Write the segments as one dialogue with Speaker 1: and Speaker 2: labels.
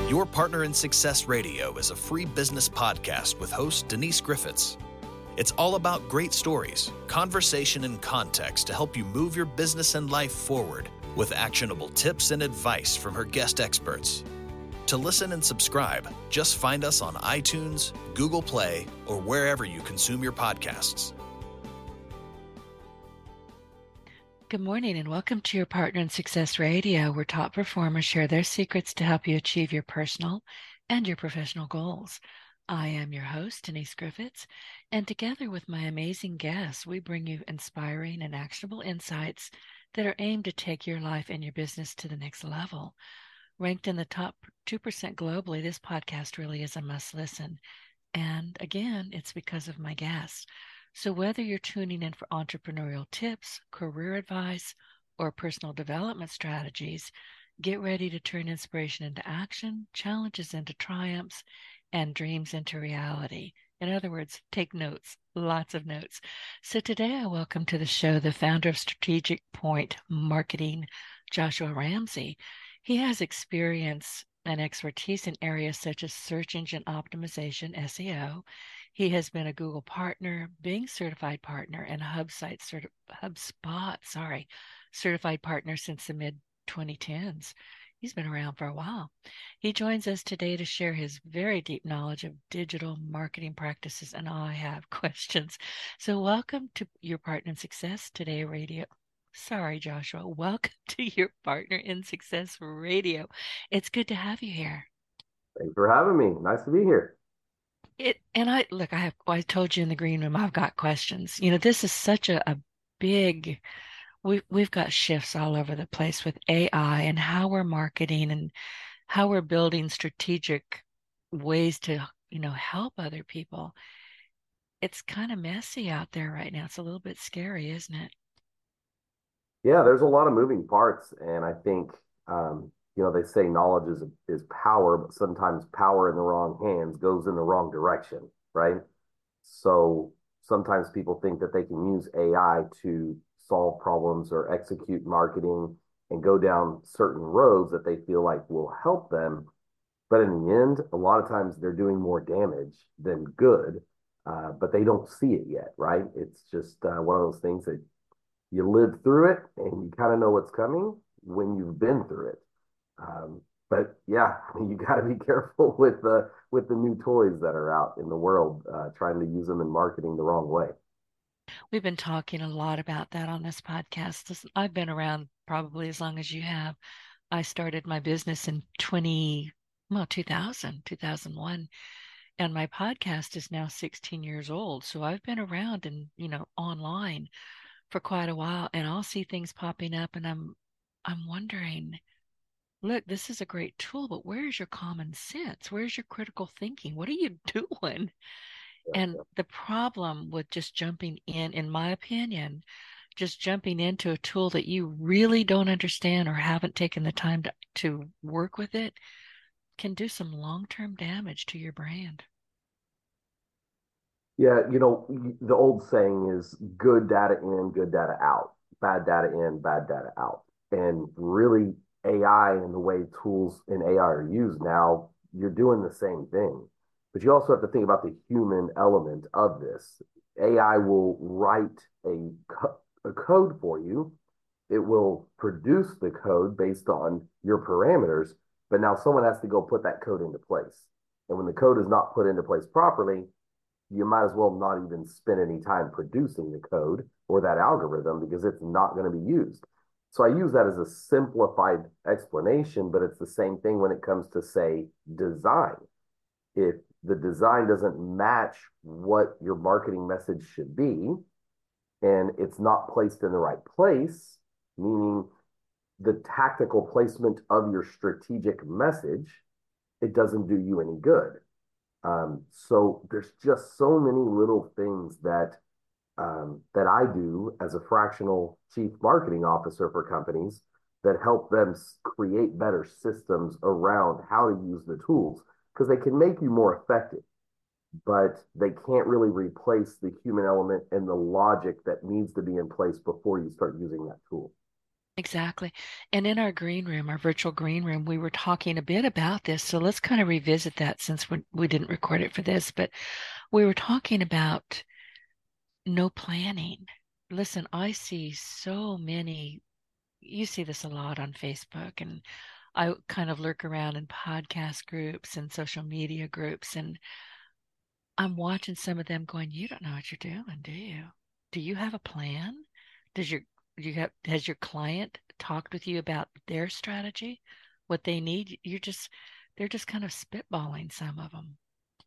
Speaker 1: Your Partner in Success Radio is a free business podcast with host Denise Griffiths. It's all about great stories, conversation, and context to help you move your business and life forward with actionable tips and advice from her guest experts. To listen and subscribe, just find us on iTunes, Google Play, or wherever you consume your podcasts.
Speaker 2: Good morning and welcome to Your Partner in Success Radio, where top performers share their secrets to help you achieve your personal and your professional goals. I am your host, Denise Griffiths, and together with my amazing guests, we bring you inspiring and actionable insights that are aimed to take your life and your business to the next level. Ranked in the top 2% globally, this podcast really is a must listen. And again, it's because of my guests. So whether you're tuning in for entrepreneurial tips, career advice, or personal development strategies, get ready to turn inspiration into action, challenges into triumphs, and dreams into reality. In other words, take notes, lots of notes. So today I welcome to the show the founder of Strategic Point Marketing, Joshua Ramsey. He has experience and expertise in areas such as search engine optimization, SEO. He has been a Google partner, Bing certified partner, and HubSpot certified partner since the mid-2010s. He's been around for a while. He joins us today to share his very deep knowledge of digital marketing practices, and I have questions. So welcome to Your Partner in Success Today Radio. Sorry, Joshua. Welcome to Your Partner in Success Radio. It's good to have you here.
Speaker 3: Thanks for having me. Nice to be here.
Speaker 2: I told you in the green room, I've got questions. You know, this is such a big, we've got shifts all over the place with AI and how we're marketing and how we're building strategic ways to, help other people. It's kind of messy out there right now. It's a little bit scary, isn't it?
Speaker 3: Yeah, there's a lot of moving parts, and I think they say knowledge is power, but sometimes power in the wrong hands goes in the wrong direction, right? So sometimes people think that they can use AI to solve problems or execute marketing and go down certain roads that they feel like will help them. But in the end, a lot of times they're doing more damage than good, but they don't see it yet, right? It's just one of those things that you live through it and you kind of know what's coming when you've been through it. But yeah, you got to be careful with the new toys that are out in the world, trying to use them in marketing the wrong way.
Speaker 2: We've been talking a lot about that on this podcast. Listen, I've been around probably as long as you have. I started my business in 2001, and my podcast is now 16 years old. So I've been around and, online for quite a while, and I'll see things popping up and I'm wondering, look, this is a great tool, but where's your common sense? Where's your critical thinking? What are you doing? And the problem with just jumping in my opinion, just jumping into a tool that you really don't understand or haven't taken the time to work with it can do some long-term damage to your brand.
Speaker 3: Yeah, the old saying is good data in, good data out, bad data in, bad data out. And really, AI and the way tools in AI are used now, you're doing the same thing. But you also have to think about the human element of this. AI will write a code for you. It will produce the code based on your parameters, but now someone has to go put that code into place. And when the code is not put into place properly, you might as well not even spend any time producing the code or that algorithm because it's not going to be used. So I use that as a simplified explanation, but it's the same thing when it comes to, say, design. If the design doesn't match what your marketing message should be, and it's not placed in the right place, meaning the tactical placement of your strategic message, it doesn't do you any good. So there's just so many little things that I do as a fractional chief marketing officer for companies that help them create better systems around how to use the tools, because they can make you more effective, but they can't really replace the human element and the logic that needs to be in place before you start using that tool.
Speaker 2: Exactly. And in our green room, our virtual green room, we were talking a bit about this. So let's kind of revisit that since we didn't record it for this, but we were talking about no planning. Listen, I see so many, you see this a lot on Facebook, and I kind of lurk around in podcast groups and social media groups, and I'm watching some of them going, you don't know what you're doing, do you? Do you have a plan? Does your has your client talked with you about their strategy, what they need? They're just kind of spitballing some of them.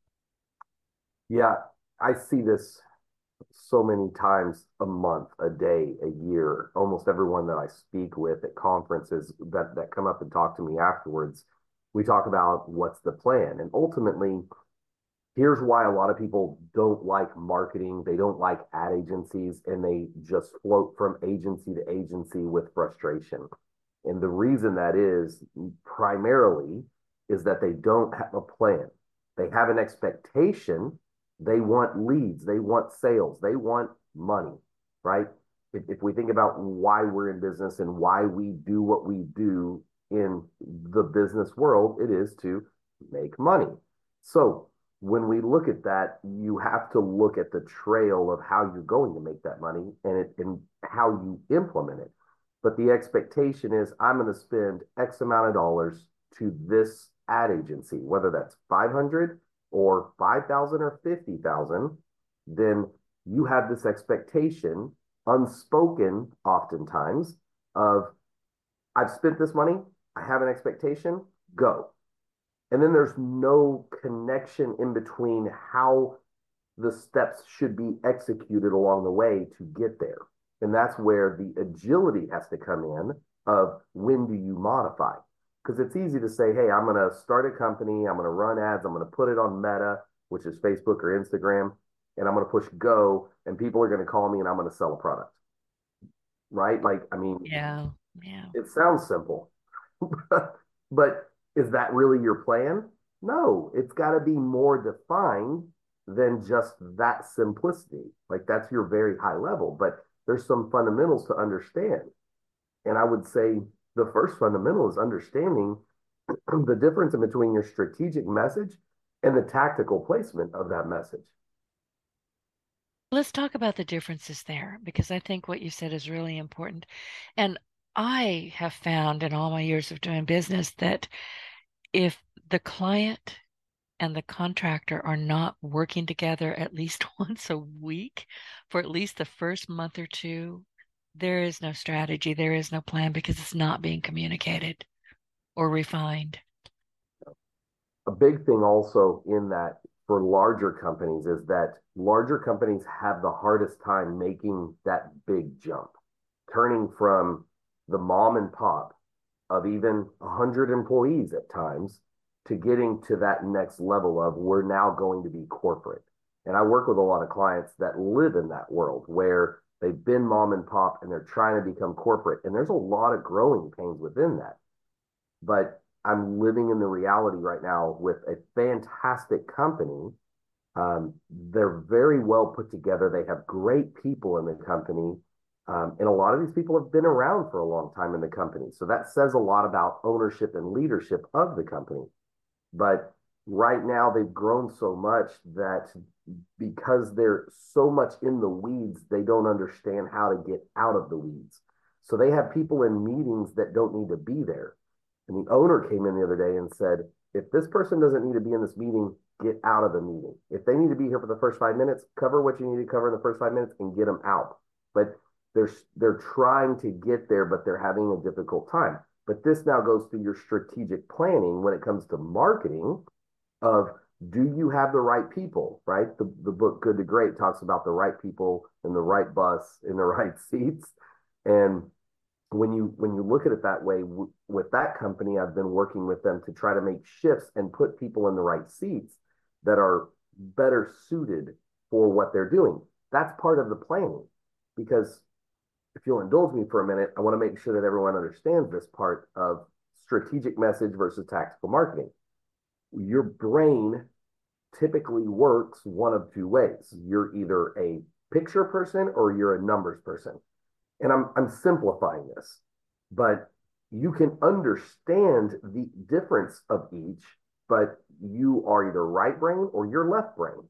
Speaker 3: Yeah, I see this so many times a month, a day, a year. Almost everyone that I speak with at conferences that come up and talk to me afterwards, we talk about what's the plan. And ultimately, here's why a lot of people don't like marketing. They don't like ad agencies, and they just float from agency to agency with frustration. And the reason that is primarily is that they don't have a plan. They have an expectation. They want leads. They want sales. They want money, right? If we think about why we're in business and why we do what we do in the business world, it is to make money. So when we look at that, you have to look at the trail of how you're going to make that money and how you implement it. But the expectation is I'm going to spend X amount of dollars to this ad agency, whether that's 500 or 5,000 or 50,000, then you have this expectation, unspoken oftentimes, of I've spent this money, I have an expectation, go. And then there's no connection in between how the steps should be executed along the way to get there. And that's where the agility has to come in of when do you modify? Because it's easy to say, hey, I'm going to start a company, I'm going to run ads, I'm going to put it on Meta, which is Facebook or Instagram, and I'm going to push go, and people are going to call me and I'm going to sell a product. Right? Like, I mean,
Speaker 2: Yeah, yeah.
Speaker 3: it sounds simple, but is that really your plan? No, it's got to be more defined than just that simplicity. Like that's your very high level, but there's some fundamentals to understand. And I would say the first fundamental is understanding the difference in between your strategic message and the tactical placement of that message.
Speaker 2: Let's talk about the differences there because I think what you said is really important. And I have found in all my years of doing business that if the client and the contractor are not working together at least once a week for at least the first month or two, there is no strategy, there is no plan because it's not being communicated or refined.
Speaker 3: A big thing also in that for larger companies is that larger companies have the hardest time making that big jump, turning from the mom and pop of even 100 employees at times to getting to that next level of we're now going to be corporate. And I work with a lot of clients that live in that world where they've been mom and pop and they're trying to become corporate. And there's a lot of growing pains within that. But I'm living in the reality right now with a fantastic company. They're very well put together. They have great people in the company. And a lot of these people have been around for a long time in the company. So that says a lot about ownership and leadership of the company. But right now, they've grown so much that because they're so much in the weeds, they don't understand how to get out of the weeds. So they have people in meetings that don't need to be there. And the owner came in the other day and said, if this person doesn't need to be in this meeting, get out of the meeting. If they need to be here for the first 5 minutes, cover what you need to cover in the first 5 minutes and get them out. But they're trying to get there, but they're having a difficult time. But this now goes to your strategic planning when it comes to marketing of do you have the right people, right? The book Good to Great talks about the right people in the right bus in the right seats. And when you look at it that way, with that company, I've been working with them to try to make shifts and put people in the right seats that are better suited for what they're doing. That's part of the planning because if you'll indulge me for a minute, I want to make sure that everyone understands this part of strategic message versus tactical marketing. Your brain typically works one of two ways. You're either a picture person or you're a numbers person. And I'm simplifying this. but you can understand the difference of each, but you are either right brain or you're left brain.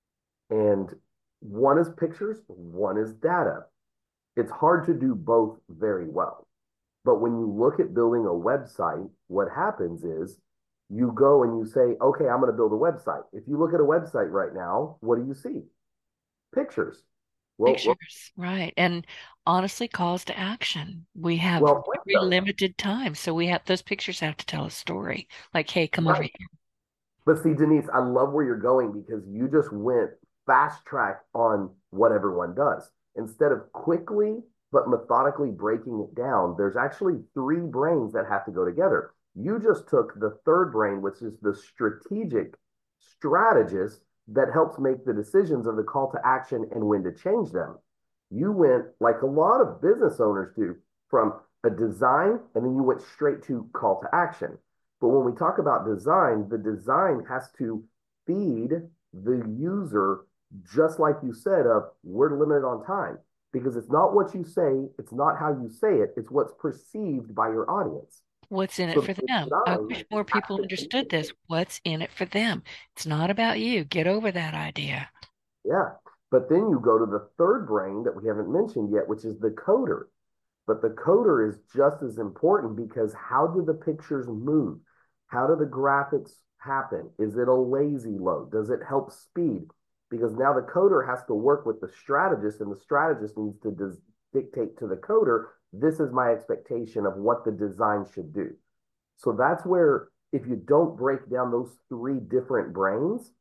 Speaker 3: And one is pictures, one is data. It's hard to do both very well. But when you look at building a website, what happens is you go and you say, okay, I'm going to build a website. If you look at a website right now, what do you see? Pictures.
Speaker 2: Pictures, right. And honestly, calls to action. We have
Speaker 3: Well,
Speaker 2: very limited time. So we have those pictures have to tell a story. Like, hey, come over
Speaker 3: right.
Speaker 2: here.
Speaker 3: But see, Denise, I love where you're going because you just went fast track on what everyone does. Instead of quickly but methodically breaking it down, there's actually three brains that have to go together. You just took the third brain, which is the strategic strategist that helps make the decisions of the call to action and when to change them. You went like a lot of business owners do from a design and then you went straight to call to action. But when we talk about design, the design has to feed the user, just like you said, of we're limited on time because it's not what you say, it's not how you say it, it's what's perceived by your audience.
Speaker 2: What's in it
Speaker 3: So
Speaker 2: for
Speaker 3: the
Speaker 2: them? I
Speaker 3: design
Speaker 2: wish more
Speaker 3: has
Speaker 2: people
Speaker 3: to
Speaker 2: understood
Speaker 3: feed
Speaker 2: this. What's in it for them? It's not about you. Get over that idea.
Speaker 3: yeah. But then you go to the third brain that we haven't mentioned yet, which is the coder. But the coder is just as important because how do the pictures move? How do the graphics happen? Is it a lazy load? Does it help speed? Because now the coder has to work with the strategist, and the strategist needs to dictate to the coder, this is my expectation of what the design should do. So that's where, if you don't break down those three different brains,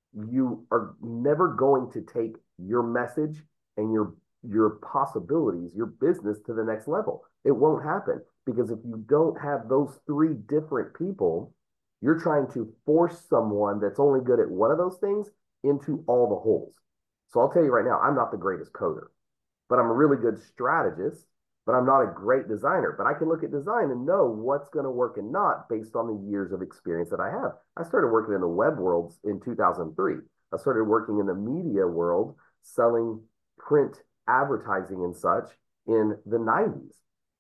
Speaker 3: you are never going to take your message and your possibilities, your business to the next level. It won't happen because if you don't have those three different people, you're trying to force someone that's only good at one of those things into all the holes. So I'll tell you right now, I'm not the greatest coder, but I'm a really good strategist, but I'm not a great designer. But I can look at design and know what's going to work and not based on the years of experience that I have. I started working in the web world in 2003. I started working in the media world, selling print advertising and such in the 90s.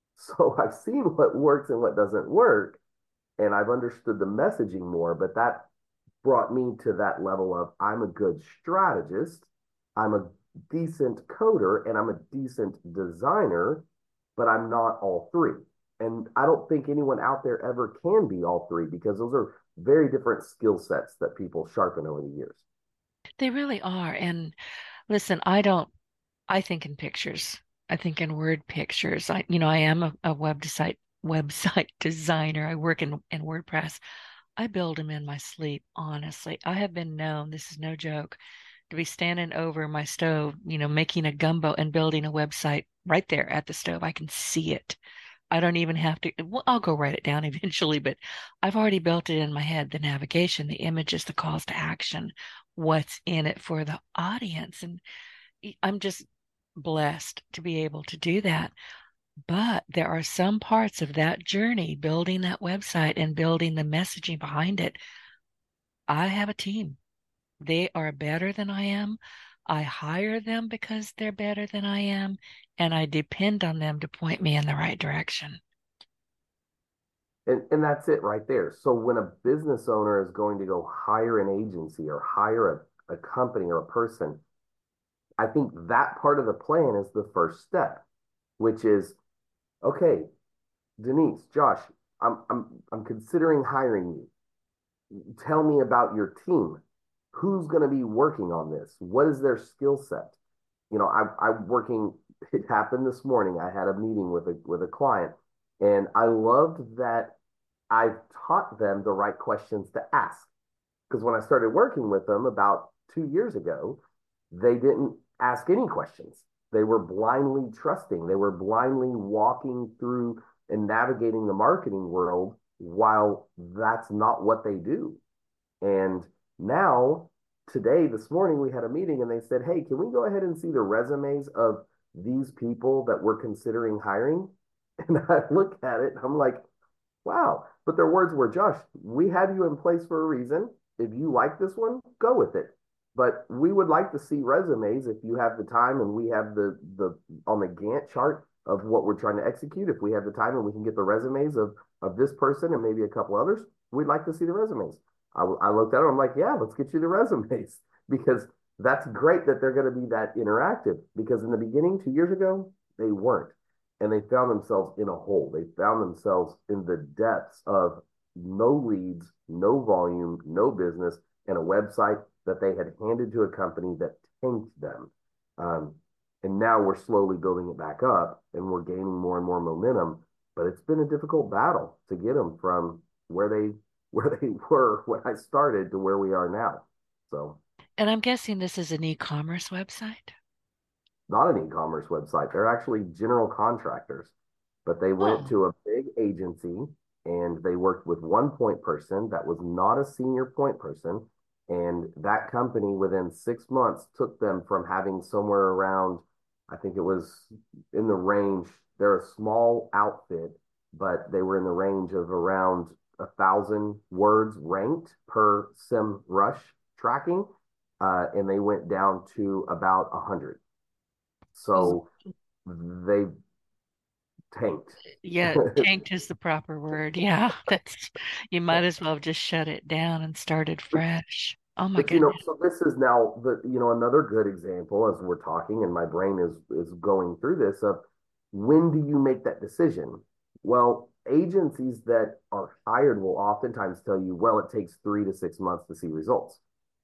Speaker 3: So I've seen what works and what doesn't work, and I've understood the messaging more, but that brought me to that level of I'm a good strategist, I'm a decent coder, and I'm a decent designer, but I'm not all three. And I don't think anyone out there ever can be all three because those are very different skill sets that people sharpen over the years.
Speaker 2: They really are. And listen, I think in pictures. I think in word pictures. I am a website designer. I work in WordPress. I build them in my sleep, honestly. I have been known, this is no joke, to be standing over my stove, making a gumbo and building a website right there at the stove. I can see it. I don't even have to, well, I'll go write it down eventually, but I've already built it in my head, the navigation, the images, the calls to action, what's in it for the audience. And I'm just blessed to be able to do that. But there are some parts of that journey, building that website and building the messaging behind it. I have a team. They are better than I am. I hire them because they're better than I am, and I depend on them to point me in the right direction.
Speaker 3: And that's it right there. So when a business owner is going to go hire an agency or hire a company or a person, I think that part of the plan is the first step, which is, okay, Denise, Josh, I'm considering hiring you. Tell me about your team. Who's going to be working on this? What is their skill set? I'm working. It happened this morning. I had a meeting with a client, and I loved that I've taught them the right questions to ask. Because when I started working with them about 2 years ago, they didn't ask any questions. They were blindly trusting. They were blindly walking through and navigating the marketing world while that's not what they do. And now, today, this morning, we had a meeting and they said, hey, can we go ahead and see the resumes of these people that we're considering hiring? And I look at it and I'm like, wow. But their words were, Josh, we have you in place for a reason. If you like this one, go with it. But we would like to see resumes if you have the time and we have the on the Gantt chart. of what we're trying to execute. If we have the time and we can get the resumes of this person and maybe a couple others, we'd like to see the resumes. I looked at it. I'm like, yeah, let's get you the resumes because that's great that they're going to be that interactive. Because in the beginning, 2 years ago, they weren't, and they found themselves in a hole. They found themselves in the depths of no leads, no volume, no business, and a website that they had handed to a company that tanked them. Um, and now we're slowly building it back up and we're gaining more and more momentum. But it's been a difficult battle to get them from where they were when I started to where we are now. So
Speaker 2: And I'm guessing this is an e-commerce website.
Speaker 3: not an e-commerce website. They're actually general contractors, but they went
Speaker 2: Oh,
Speaker 3: to a big agency and they worked with one point person that was not a senior point person. And that company within 6 months took them from having somewhere around, I think it was in the range, they're a small outfit, but they were in the range of around 1,000 words ranked per SEMrush tracking. And they went down to about 100.
Speaker 2: oh,
Speaker 3: So they tanked.
Speaker 2: yeah, tanked is the proper word. Yeah, that's you might as well have just shut it down and started fresh. Oh my
Speaker 3: But
Speaker 2: goodness.
Speaker 3: so this is now another good example as we're talking, and my brain is going through this of when do you make that decision? Well, agencies that are hired will oftentimes tell you, well, it takes 3 to 6 months to see results.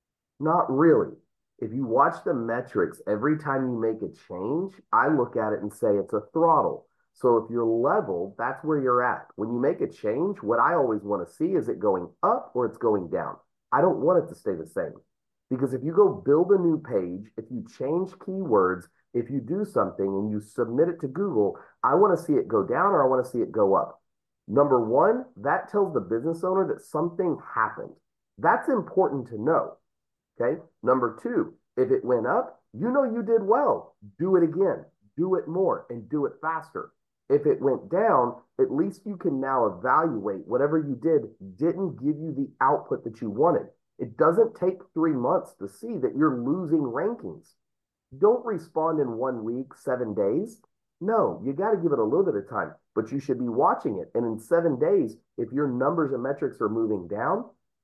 Speaker 3: Not really. If you watch the metrics, every time you make a change, I look at it and say it's a throttle. So if you're level, that's where you're at. When you make a change, what I always want to see is it going up or it's going down. I don't want it to stay the same. Because if you go build a new page, if you change keywords, if you do something and you submit it to Google, I want to see it go down or I want to see it go up. Number one, that tells the business owner that something happened. That's important to know. Okay. Number two, if it went up, you know you did well. Do it again, do it more, and do it faster. If it went down, at least you can now evaluate whatever you did didn't give you the output that you wanted. It doesn't take 3 months to see that you're losing rankings. Don't respond in 1 week, 7 days. No, you got to give it a little bit of time, but you should be watching it. And in 7 days, if your numbers and metrics are moving down,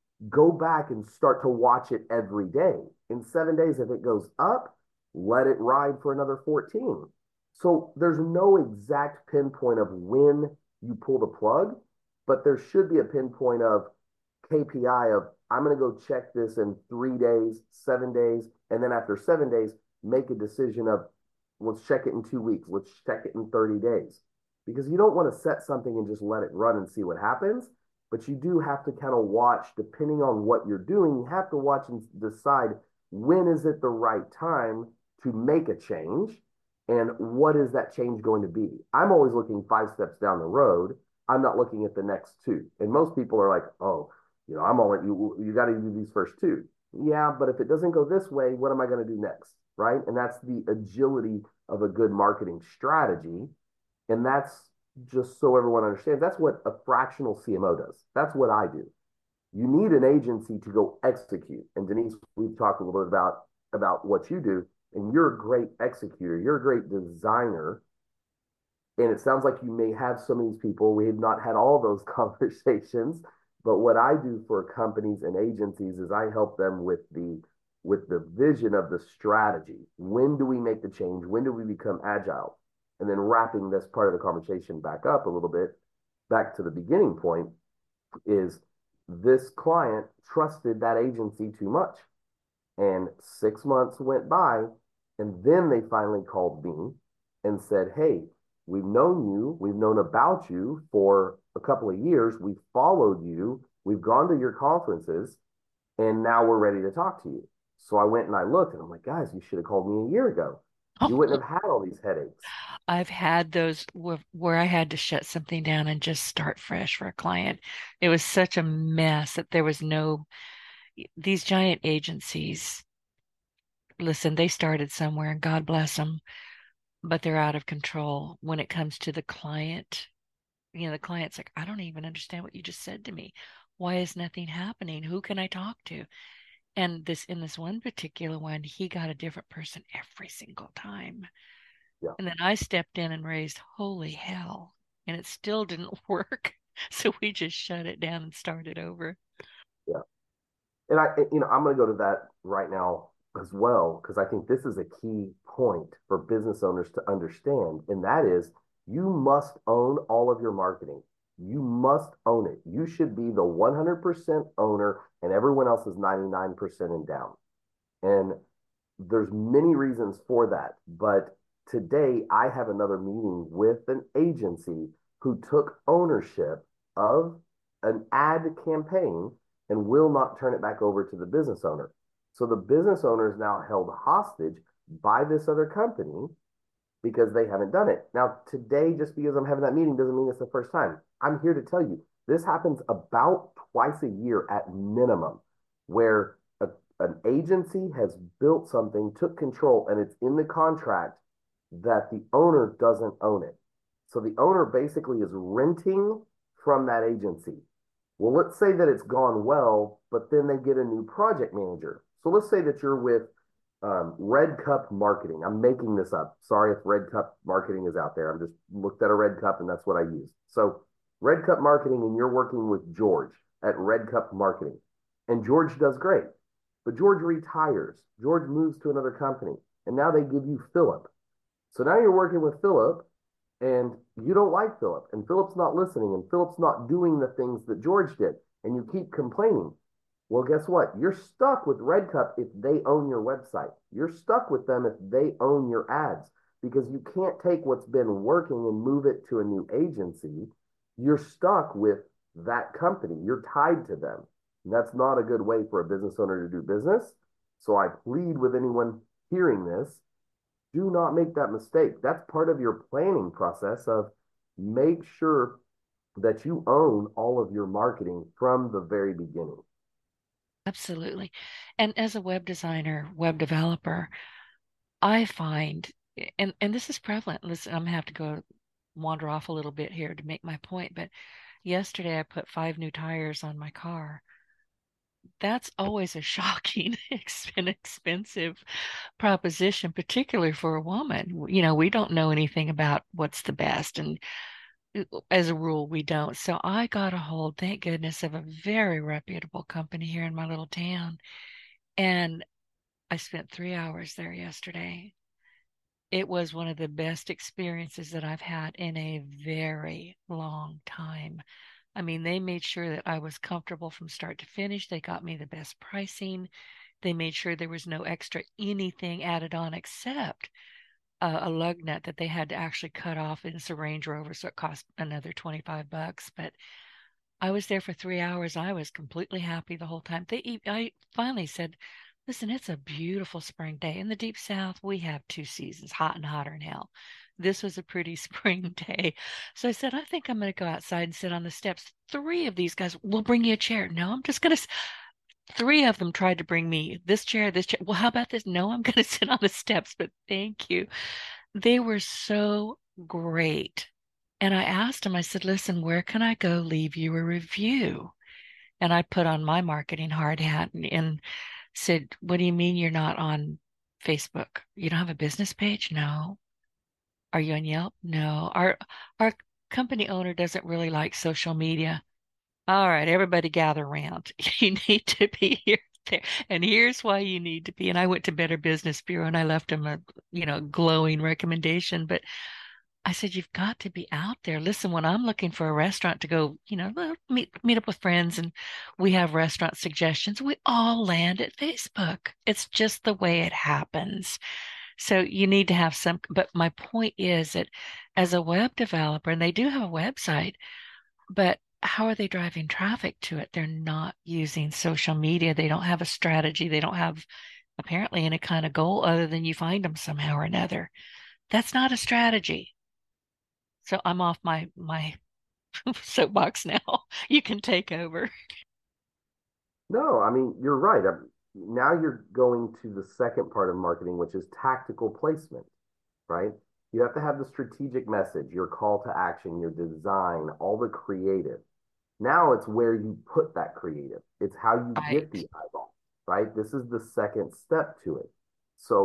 Speaker 3: go back and start to watch it every day. In 7 days, if it goes up, let it ride for another 14. So there's no exact pinpoint of when you pull the plug, but there should be a pinpoint of KPI of I'm going to go check this in 3 days, 7 days, and then after 7 days, make a decision of let's check it in 2 weeks, let's check it in 30 days. Because you don't want to set something and just let it run and see what happens, but you do have to kind of watch, depending on what you're doing, you have to watch and decide when is it the right time to make a change and what is that change going to be. I'm always looking 5 steps down the road. I'm not looking at the next two. And most people are like, oh, I'm all you got to do these first two. Yeah, but if it doesn't go this way, what am I going to do next? Right. And that's the agility of a good marketing strategy. And that's just so everyone understands, that's what a fractional CMO does. That's what I do. You need an agency to go execute. And Denise, we've talked a little bit about what you do, and you're a great executor. You're a great designer. And it sounds like you may have some of these people. We have not had all those conversations, but what I do for companies and agencies is I help them with the vision of the strategy. When do we make the change? When do we become agile? And then wrapping this part of the conversation back up a little bit, back to the beginning point, is this client trusted that agency too much. And 6 months went by, and then they finally called me and said, hey, we've known you, we've known about you for a couple of years, we've followed you, we've gone to your conferences, and now we're ready to talk to you. So I went and I looked, and I'm like, guys, you should have called me a year ago. You wouldn't have had all these headaches.
Speaker 2: I've had those where I had to shut something down and just start fresh for a client. It was such a mess that there was no, these giant agencies, listen, they started somewhere and God bless them, but they're out of control when it comes to the client. The client's like, I don't even understand what you just said to me. Why is nothing happening? Who can I talk to? And in this one particular one, he got a different person every single time.
Speaker 3: Yeah.
Speaker 2: And then I stepped in and raised holy hell, and it still didn't work. So we just shut it down and started over.
Speaker 3: Yeah. And I'm going to go to that right now as well, because I think this is a key point for business owners to understand. And that is you must own all of your marketing. You must own it. You should be the 100% owner, and everyone else is 99% in down. And there's many reasons for that. But today I have another meeting with an agency who took ownership of an ad campaign and will not turn it back over to the business owner. So the business owner is now held hostage by this other company because they haven't done it. Now, today, just because I'm having that meeting doesn't mean it's the first time. I'm here to tell you this happens about twice a year at minimum, where an agency has built something, took control, and it's in the contract that the owner doesn't own it. So the owner basically is renting from that agency. Well, let's say that it's gone well, but then they get a new project manager. So let's say that you're with Red Cup Marketing. I'm making this up. Sorry if Red Cup Marketing is out there. I'm just looked at a Red Cup and that's what I used. So Red Cup Marketing, and you're working with George at Red Cup Marketing. And George does great. But George retires. George moves to another company. And now they give you Philip. So now you're working with Philip and you don't like Philip. And Philip's not listening. And Philip's not doing the things that George did. And you keep complaining. Well, guess what? You're stuck with Red Cup if they own your website. You're stuck with them if they own your ads because you can't take what's been working and move it to a new agency. You're stuck with that company. You're tied to them. And that's not a good way for a business owner to do business. So I plead with anyone hearing this, do not make that mistake. That's part of your planning process of make sure that you own all of your marketing from the very beginning.
Speaker 2: Absolutely. And as a web designer, web developer, I find, and this is prevalent. Listen, I'm gonna have to go wander off a little bit here to make my point, but yesterday I put 5 new tires on my car. That's always a shocking, expensive proposition, particularly for a woman. We don't know anything about what's the best, and as a rule, we don't. So I got a hold, thank goodness, of a very reputable company here in my little town, and I spent 3 hours there yesterday. It was one of the best experiences that I've had in a very long time. I mean, they made sure that I was comfortable from start to finish. They got me the best pricing. They made sure there was no extra anything added on except a lug nut that they had to actually cut off. And it's a Range Rover, so it cost another $25. But I was there for 3 hours. I was completely happy the whole time. I finally said, listen, it's a beautiful spring day. In the deep south, we have 2 seasons, hot and hotter than hell. This was a pretty spring day. So I said, I think I'm going to go outside and sit on the steps. 3 of these guys will bring you a chair. No, I'm just going to. 3 of them tried to bring me this chair, this chair. Well, how about this? No, I'm going to sit on the steps, but thank you. They were so great. And I asked him, I said, listen, where can I go leave you a review? And I put on my marketing hard hat and said, what do you mean you're not on Facebook? You don't have a business page? No. Are you on Yelp? No. Our company owner doesn't really like social media. All right, everybody gather around. You need to be here there. And here's why you need to be. And I went to Better Business Bureau and I left them a, glowing recommendation. But I said, you've got to be out there. Listen, when I'm looking for a restaurant to go, meet up with friends and we have restaurant suggestions, we all land at Facebook. It's just the way it happens. So you need to have some, but my point is that as a web developer, and they do have a website, but how are they driving traffic to it? They're not using social media. They don't have a strategy. They don't have apparently any kind of goal other than you find them somehow or another. That's not a strategy. So I'm off my soapbox now. You can take over.
Speaker 3: No, I mean, you're right. Now you're going to the second part of marketing, which is tactical placement, right? You have to have the strategic message, your call to action, your design, all the creative. Now it's where you put that creative. It's how you get
Speaker 2: Right.
Speaker 3: the eyeball, right? This is the second step to it. So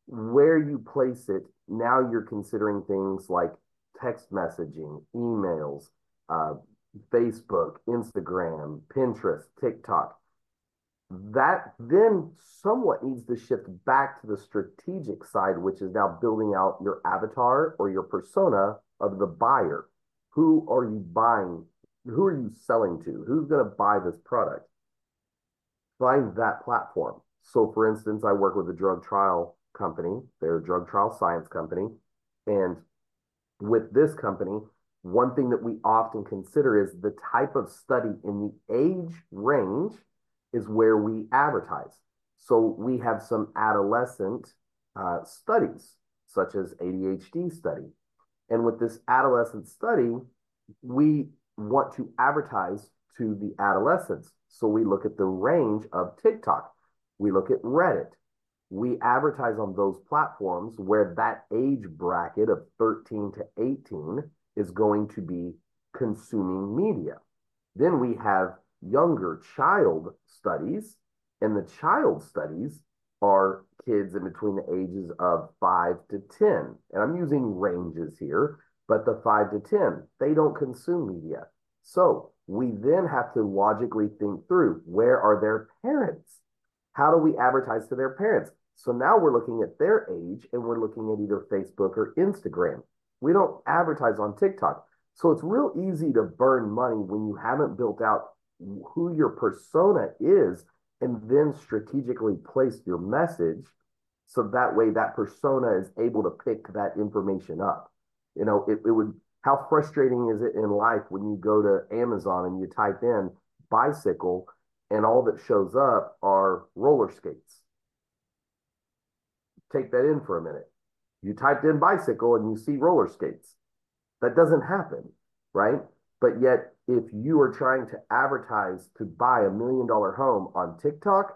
Speaker 3: where you place it, now you're considering things like text messaging, emails, uh, Facebook, Instagram, Pinterest, TikTok. That then somewhat needs to shift back to the strategic side, which is now building out your avatar or your persona of the buyer. Who are you buying? Who are you selling to? Who's going to buy this product? Find that platform. So, for instance, I work with a drug trial company. They're a drug trial science company. And with this company, one thing that we often consider is the type of study in the age range is where we advertise. So we have some adolescent studies, such as ADHD study. And with this adolescent study, we want to advertise to the adolescents. So we look at the range of TikTok. We look at Reddit. We advertise on those platforms where that age bracket of 13 to 18 is going to be consuming media. Then we have younger child studies, and the child studies are kids in between the ages of 5 to 10. And I'm using ranges here, but the 5 to 10, they don't consume media. So we then have to logically think through, where are their parents? How do we advertise to their parents? So now we're looking at their age and we're looking at either Facebook or Instagram. We don't advertise on TikTok. So it's real easy to burn money when you haven't built out who your persona is and then strategically place your message so that way that persona is able to pick that information up. You know, it would, how frustrating is it in life when you go to Amazon and you type in bicycle and all that shows up are roller skates? Take that in for a minute. You typed in bicycle and you see roller skates. That doesn't happen, right? But yet, if you are trying to advertise to buy $1 million home on TikTok,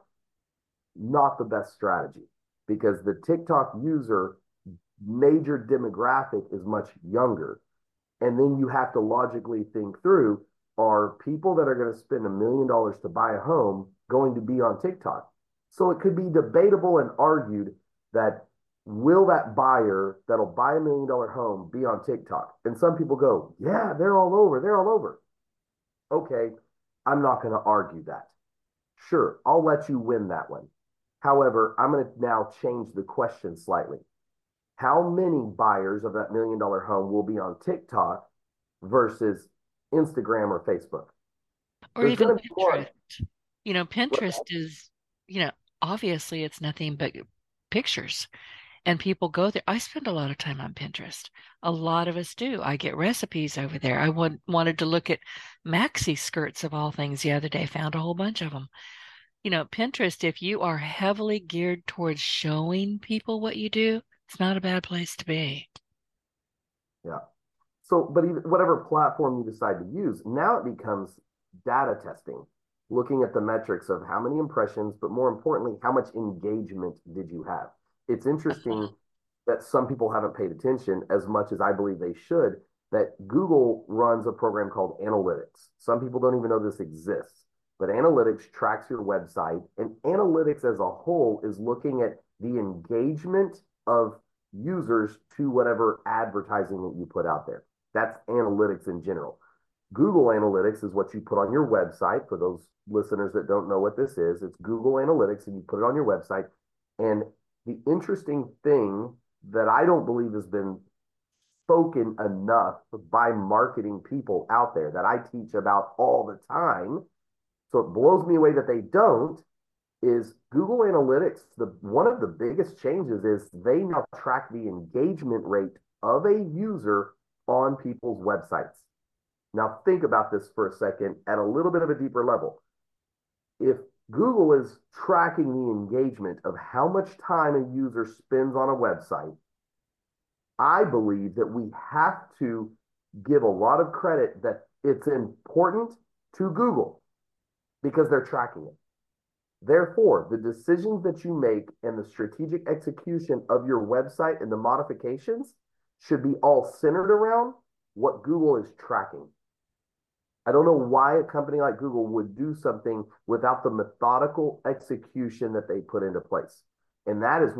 Speaker 3: not the best strategy because the TikTok user major demographic is much younger. And then you have to logically think through, are people that are going to spend $1 million to buy a home going to be on TikTok? So it could be debatable and argued that will that buyer that'll buy $1 million home be on TikTok? And some people go, yeah, they're all over. They're all over. Okay, I'm not going to argue that. Sure, I'll let you win that one. However, I'm going to now change the question slightly. How many buyers of that $1 million home will be on TikTok versus Instagram or Facebook?
Speaker 2: Or
Speaker 3: There's
Speaker 2: even
Speaker 3: going to be more.
Speaker 2: Pinterest. Pinterest is, obviously it's nothing but pictures. And people go there. I spend a lot of time on Pinterest. A lot of us do. I get recipes over there. I wanted to look at maxi skirts of all things the other day, found a whole bunch of them. Pinterest, if you are heavily geared towards showing people what you do, it's not a bad place to be.
Speaker 3: Yeah. So, but even, whatever platform you decide to use, now it becomes data testing, looking at the metrics of how many impressions, but more importantly, how much engagement did you have? It's interesting that some people haven't paid attention as much as I believe they should, that Google runs a program called Analytics. Some people don't even know this exists, but Analytics tracks your website, and Analytics as a whole is looking at the engagement of users to whatever advertising that you put out there. That's analytics in general. Google Analytics is what you put on your website. For those listeners that don't know what this is, it's Google Analytics, and you put it on your website. And the interesting thing that I don't believe has been spoken enough by marketing people out there that I teach about all the time, so it blows me away that they don't, is Google Analytics. One of the biggest changes is they now track the engagement rate of a user on people's websites. Now think about this for a second at a little bit of a deeper level. If Google is tracking the engagement of how much time a user spends on a website, I believe that we have to give a lot of credit that it's important to Google because they're tracking it. Therefore, the decisions that you make and the strategic execution of your website and the modifications should be all centered around what Google is tracking. I don't know why a company like Google would do something without the methodical execution that they put into place. And that is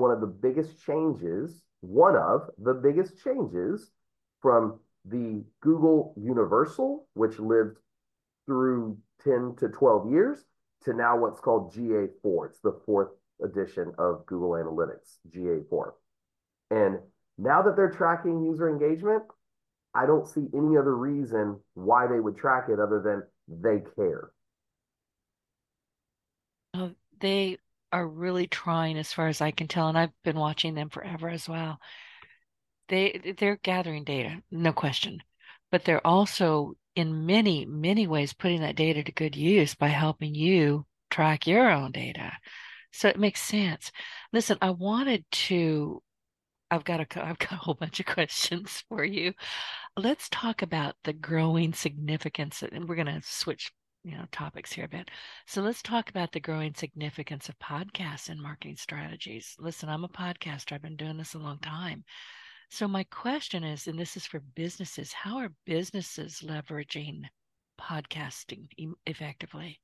Speaker 3: one of the biggest changes from the Google Universal, which lived through 10 to 12 years, to now what's called GA4. It's the fourth edition of Google Analytics, GA4. And now that they're tracking user engagement, I don't see any other reason why they would track it other than they care.
Speaker 2: Oh, they are really trying, as far as I can tell, and I've been watching them forever as well. They're gathering data, no question, but they're also in many, many ways putting that data to good use by helping you track your own data. So it makes sense. Listen, I've got a whole bunch of questions for you. Let's talk about the growing significance, and we're going to switch, topics here a bit. So let's talk about the growing significance of podcasts and marketing strategies. Listen, I'm a podcaster. I've been doing this a long time. So my question is, and this is for businesses, how are businesses leveraging podcasting effectively?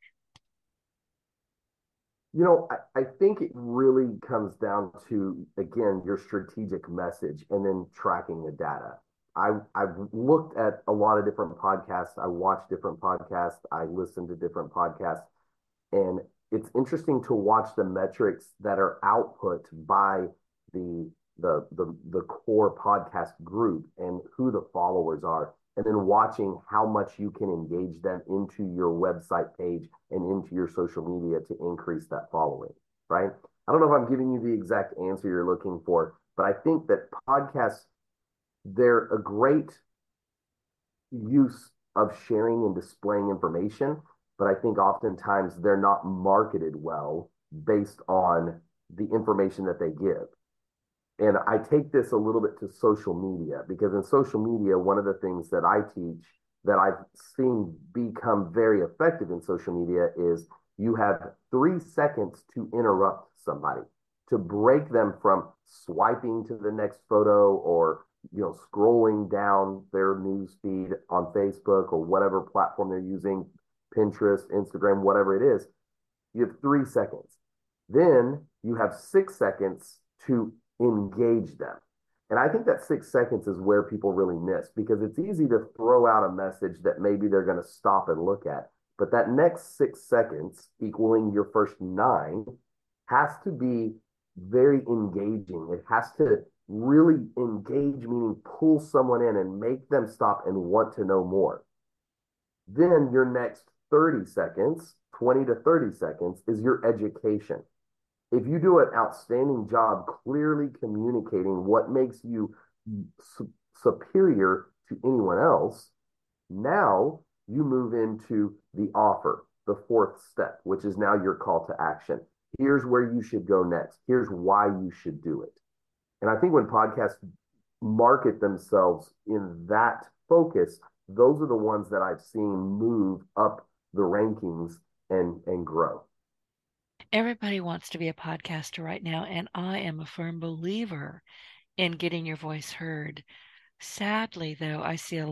Speaker 3: I think it really comes down to, again, your strategic message and then tracking the data. I've looked at a lot of different podcasts. I watch different podcasts. I listen to different podcasts. And it's interesting to watch the metrics that are output by the the core podcast group and who the followers are, and then watching how much you can engage them into your website page and into your social media to increase that following, right? I don't know if I'm giving you the exact answer you're looking for, but I think that podcasts, they're a great use of sharing and displaying information, but I think oftentimes they're not marketed well based on the information that they give. And I take this a little bit to social media, because in social media, one of the things that I teach that I've seen become very effective in social media is you have 3 seconds to interrupt somebody, to break them from swiping to the next photo, or scrolling down their news feed on Facebook or whatever platform they're using, Pinterest, Instagram, whatever it is. You have 3 seconds. Then you have 6 seconds to engage them. And I think that 6 seconds is where people really miss, because it's easy to throw out a message that maybe they're going to stop and look at. But that next 6 seconds, equaling your first 9, has to be very engaging. It has to really engage, meaning pull someone in and make them stop and want to know more. Then your next 30 seconds, 20 to 30 seconds, is your education. If you do an outstanding job clearly communicating what makes you superior to anyone else, now you move into the offer, the fourth step, which is now your call to action. Here's where you should go next. Here's why you should do it. And I think when podcasts market themselves in that focus, those are the ones that I've seen move up the rankings and grow.
Speaker 2: Everybody wants to be a podcaster right now, and I am a firm believer in getting your voice heard. Sadly, though, I see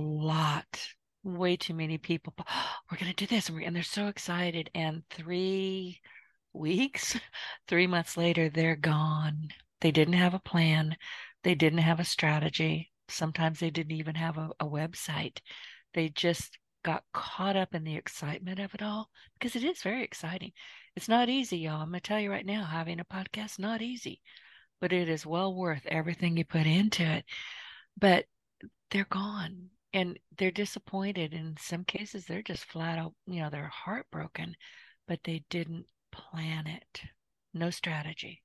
Speaker 2: way too many people, we're going to do this, and they're so excited, and 3 weeks, 3 months later, they're gone. They didn't have a plan. They didn't have a strategy. Sometimes they didn't even have a website. They just got caught up in the excitement of it all, because it is very exciting. It's not easy, y'all. I'm going to tell you right now, having a podcast, not easy, but it is well worth everything you put into it. But they're gone, and they're disappointed. In some cases, they're just flat out, they're heartbroken, but they didn't plan it. No strategy.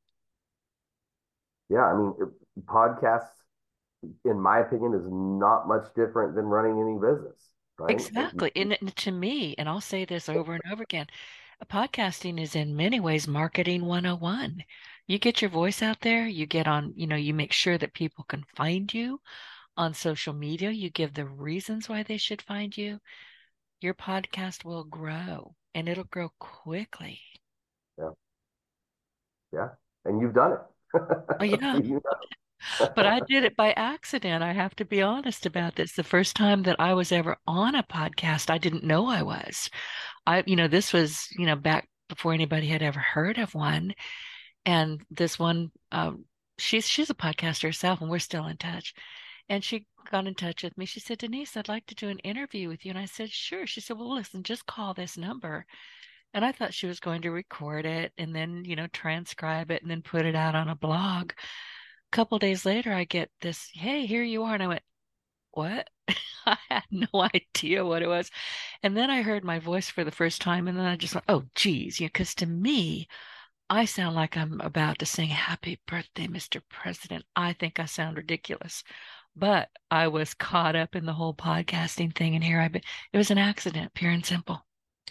Speaker 3: Yeah, I mean, podcasts, in my opinion, is not much different than running any business, right?
Speaker 2: Exactly. And to me, and I'll say this over and over again, podcasting is in many ways marketing 101. You get your voice out there, you get on, you make sure that people can find you on social media, you give the reasons why they should find you. Your podcast will grow, and it'll grow quickly.
Speaker 3: Yeah. Yeah. And you've done it.
Speaker 2: Oh, yeah. But I did it by accident. I have to be honest about this. The first time that I was ever on a podcast, I didn't know I was. This was, back before anybody had ever heard of one. And this one, she's a podcaster herself, and we're still in touch. And she got in touch with me. She said, Denise, I'd like to do an interview with you. And I said, sure. She said, well, listen, just call this number. And I thought she was going to record it and then, transcribe it and then put it out on a blog. A couple days later, I get this, hey, here you are. And I went, what? I had no idea what it was. And then I heard my voice for the first time. And then I just went, oh, geez. Because to me, I sound like I'm about to sing Happy Birthday, Mr. President. I think I sound ridiculous. But I was caught up in the whole podcasting thing. And here I've been. It was an accident, pure and simple.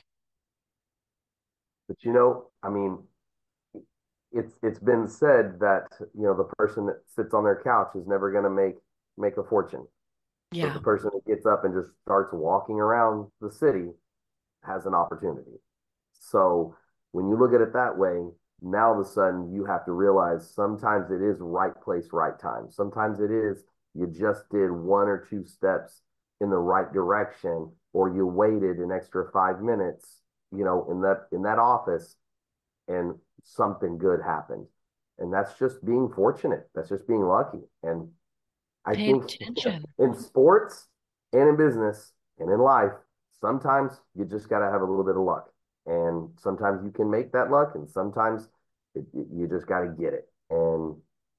Speaker 3: But I mean, it's been said that the person that sits on their couch is never going to make a fortune. But
Speaker 2: Yeah.
Speaker 3: the person that gets up and just starts walking around the city has an opportunity. So when you look at it that way, now all of a sudden you have to realize sometimes it is right place, right time. Sometimes it is you just did one or two steps in the right direction, or you waited an extra 5 minutes, in that office, and something good happened. And that's just being fortunate. That's just being lucky. And I
Speaker 2: Paying
Speaker 3: think
Speaker 2: attention.
Speaker 3: in sports and in business and in life, sometimes you just got to have a little bit of luck. And sometimes you can make that luck, and sometimes you just got to get it. And,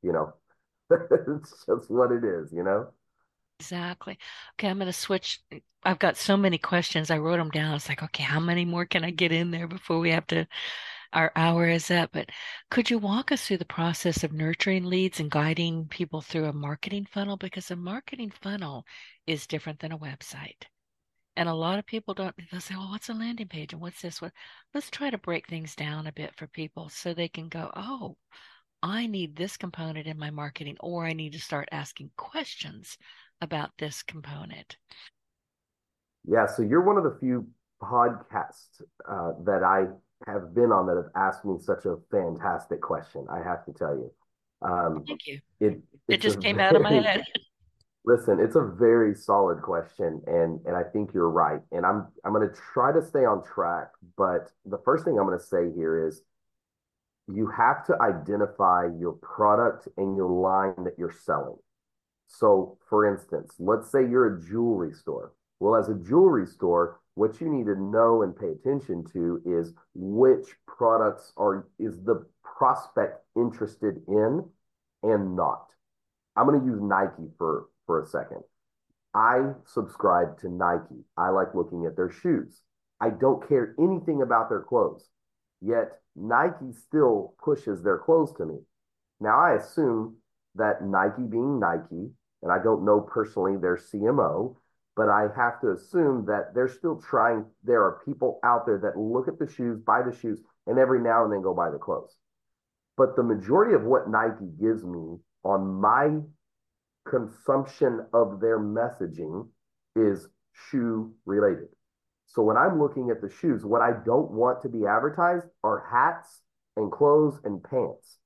Speaker 3: it's just what it is.
Speaker 2: Exactly. Okay, I'm going to switch. I've got so many questions. I wrote them down. It's like, okay, how many more can I get in there before we have to, our hour is up? But could you walk us through the process of nurturing leads and guiding people through a marketing funnel? Because a marketing funnel is different than a website. And a lot of people don't, they'll say, well, what's a landing page and what's this? What? Let's try to break things down a bit for people so they can go, oh, I need this component in my marketing, or I need to start asking questions about this component.
Speaker 3: Yeah. So you're one of the few podcasts that I have been on that have asked me such a fantastic question. I have to tell you. Um,
Speaker 2: Thank you.
Speaker 3: it,
Speaker 2: It
Speaker 3: it's a
Speaker 2: just came out of my
Speaker 3: very,
Speaker 2: head.
Speaker 3: Listen, it's a very solid question, and I think you're right. And I'm going to try to stay on track, but the first thing I'm going to say here is you have to identify your product and your line that you're selling. So, for instance, let's say you're a jewelry store. Well, as a jewelry store, what you need to know and pay attention to is which products is the prospect interested in and not. I'm going to use Nike for a second. I subscribe to Nike. I like looking at their shoes. I don't care anything about their clothes. Yet Nike still pushes their clothes to me. Now I assume that Nike being Nike, and I don't know personally their CMO, but I have to assume that they're still trying. There are people out there that look at the shoes, buy the shoes, and every now and then go buy the clothes. But the majority of what Nike gives me on my consumption of their messaging is shoe related. So when I'm looking at the shoes, what I don't want to be advertised are hats and clothes and pants.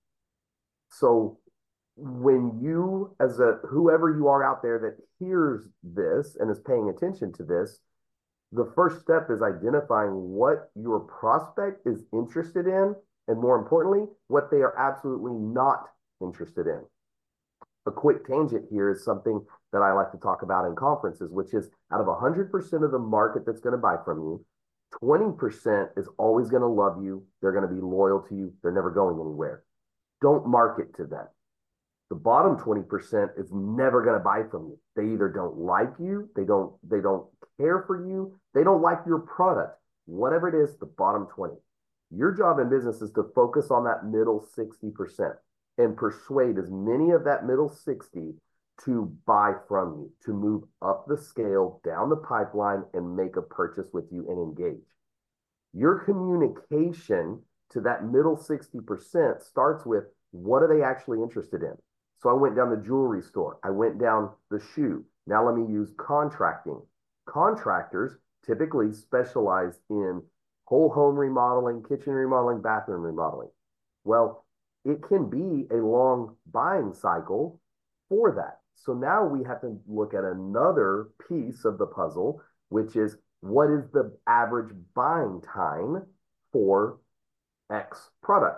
Speaker 3: So when you, as a whoever you are out there that hears this and is paying attention to this, the first step is identifying what your prospect is interested in, and more importantly, what they are absolutely not interested in. A quick tangent here is something that I like to talk about in conferences, which is out of 100% of the market that's going to buy from you, 20% is always going to love you. They're going to be loyal to you. They're never going anywhere. Don't market to them. The bottom 20% is never going to buy from you. They either don't like you, they don't care for you, they don't like your product. Whatever it is, the bottom 20. Your job in business is to focus on that middle 60% and persuade as many of that middle 60 to buy from you, to move up the scale, down the pipeline, and make a purchase with you and engage. Your communication to that middle 60% starts with, what are they actually interested in? So I went down the jewelry store. I went down the shoe. Now let me use contracting. Contractors typically specialize in whole home remodeling, kitchen remodeling, bathroom remodeling. Well, it can be a long buying cycle for that. So now we have to look at another piece of the puzzle, which is, what is the average buying time for X product?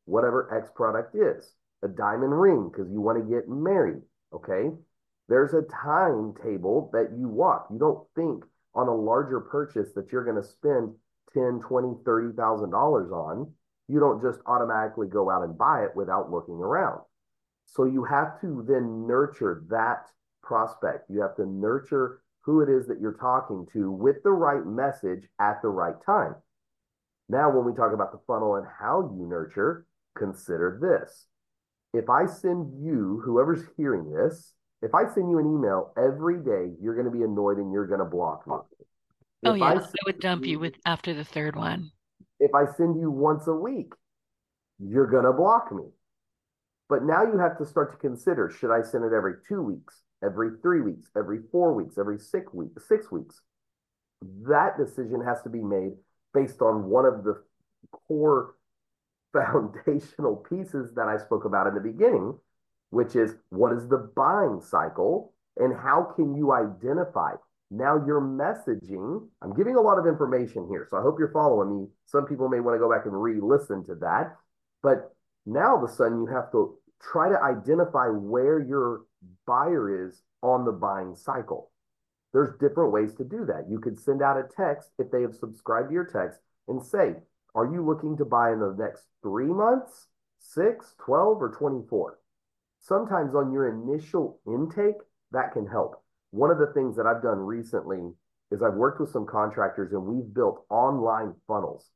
Speaker 3: whatever X product is, a diamond ring because you want to get married. Okay. There's a timetable that you walk. You don't think on a larger purchase that you're going to spend 10, 20, $30,000 on. You don't just automatically go out and buy it without looking around. So you have to then nurture that prospect. You have to nurture who it is that you're talking to with the right message at the right time. Now, when we talk about the funnel and how you nurture, consider this. If I send you, whoever's hearing this, if I send you an email every day, you're going to be annoyed and you're going to block me.
Speaker 2: Oh, yeah, I would dump you with after the third one.
Speaker 3: If I send you once a week, you're going to block me. But now you have to start to consider, should I send it every 2 weeks, every 3 weeks, every 4 weeks, every 6 weeks? That decision has to be made based on one of the core foundational pieces that I spoke about in the beginning, which is what is the buying cycle and how can you identify? Now your messaging, I'm giving a lot of information here, so I hope you're following me. Some people may want to go back and re-listen to that, but now all of a sudden you have to try to identify where your buyer is on the buying cycle. There's different ways to do that. You could send out a text if they have subscribed to your text and say, are you looking to buy in the next 3 months, 6, 12, or 24? Sometimes on your initial intake, that can help. One of the things that I've done recently is I've worked with some contractors and we've built online funnels.